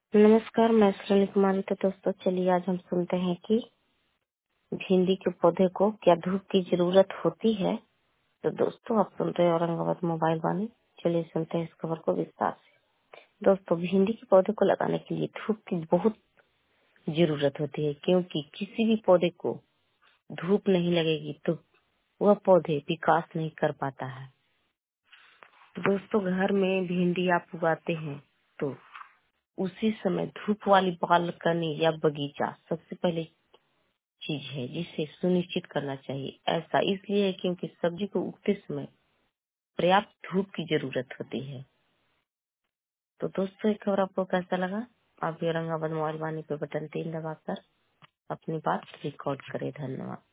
नमस्कार, मैं सुनील कुमारी। तो दोस्तों चलिए आज हम सुनते हैं कि भिंडी के पौधे को क्या धूप की जरूरत होती है। तो दोस्तों आप सुन रहे हैं औरंगाबाद मोबाइल वाणी। चलिए सुनते हैं इस खबर को विस्तार से। दोस्तों भिंडी के पौधे को लगाने के लिए धूप की बहुत जरूरत होती है, क्योंकि किसी भी पौधे को धूप नहीं लगेगी तो वह पौधे विकास नहीं कर पाता है। दोस्तों घर में भिंडी आप उगाते हैं तो उसी समय धूप वाली बालकनी या बगीचा सबसे पहले चीज है जिसे सुनिश्चित करना चाहिए। ऐसा इसलिए है क्योंकि सब्जी को उगते समय पर्याप्त धूप की जरूरत होती है। तो दोस्तों ये खबर आपको कैसा लगा? आप भी औरंगाबाद मोबाइल वाणी पे बटन 3 दबाकर अपनी बात रिकॉर्ड करें। धन्यवाद।